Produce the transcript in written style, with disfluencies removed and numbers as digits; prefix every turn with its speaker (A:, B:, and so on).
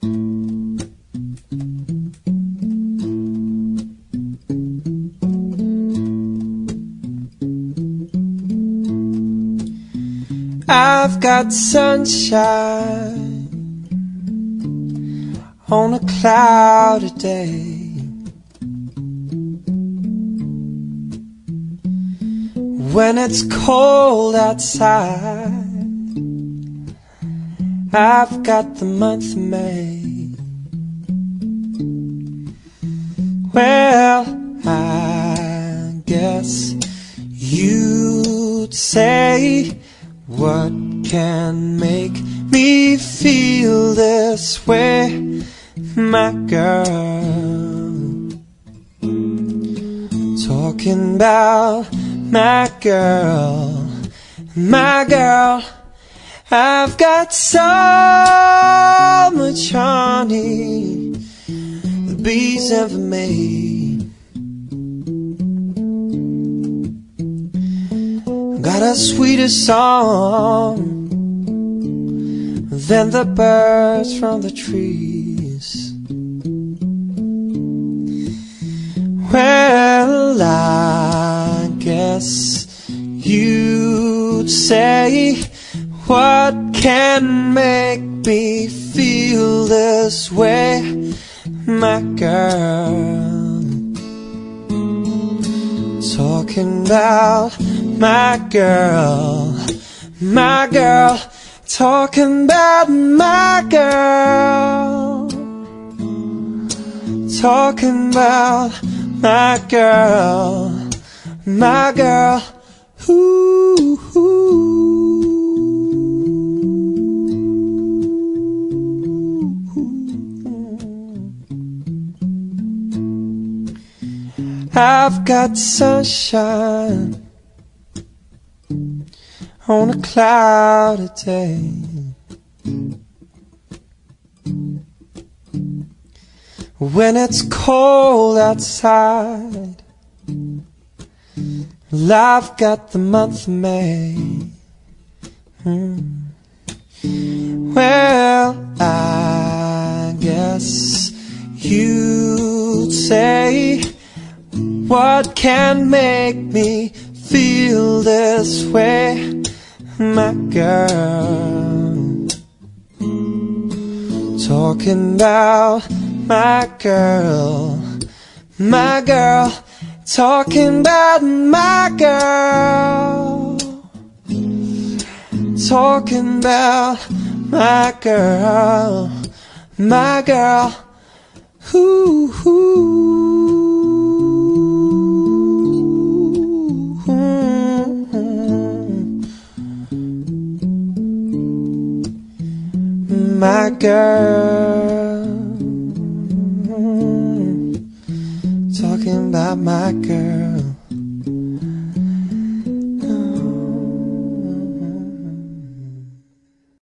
A: I've got sunshine on a cloudy day. When it's cold outside, I've got the month of May. Well, I guess you'd say, what can make me feel this way, my girl? Talking about my girl, my girl. I've got so much honey the bees ever made. Got a sweeter song than the birds from the trees. Well, I guess you'd say, what can make me feel this way, my girl? Talking about my girl, my girl. Talking about my girl. Talking about my girl, my girl. Ooh, ooh. I've got sunshine on a cloudy day. When it's cold outside, well, I've got the month of May. Well, I guess you'd say, what can make me feel this way, my girl? Talking about my girl, my girl. Talking about my girl. Talking about my girl, my girl. Ooh, ooh. My girl, talking about my girl.